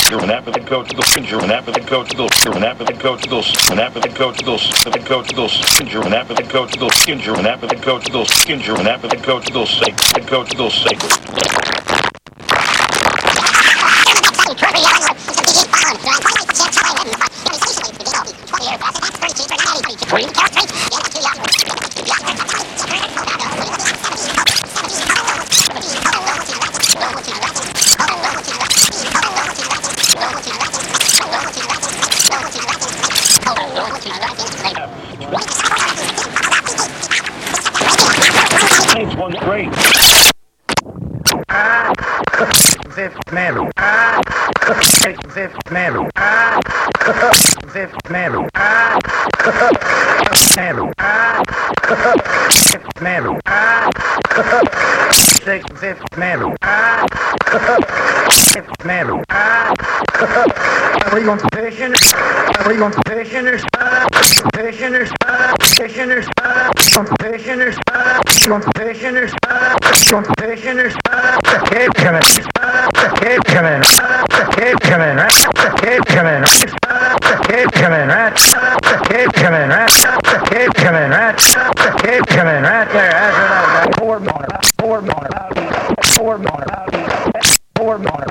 you're an app go to the you're an app go to the you're an app go to those an app go to those go to those you're an app go to those you're an app go to those you're an app go to those sacred go to those sacred. One great. Zip man. Zip man. Zip man. Zip man. Zip man. Zip man. Are you on patienters? Are you on patienters? Patienters. Patienters. On patienters. On patienters. On patienters. Keep coming. Keep coming. Keep coming. Keep coming. Keep coming. Keep coming. Keep coming. Keep coming. Right there. After that, four more. Four more. Four more. Four more.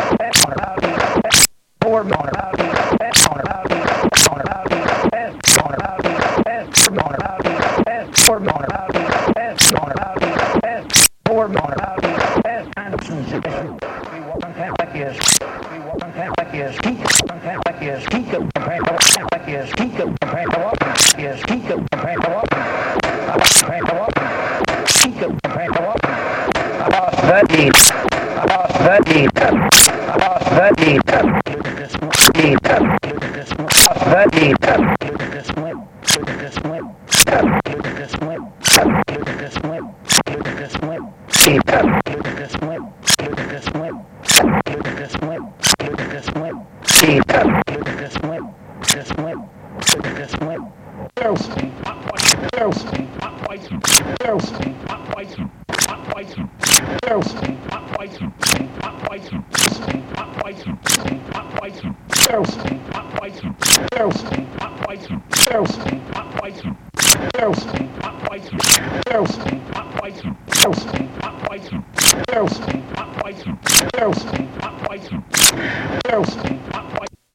Four more.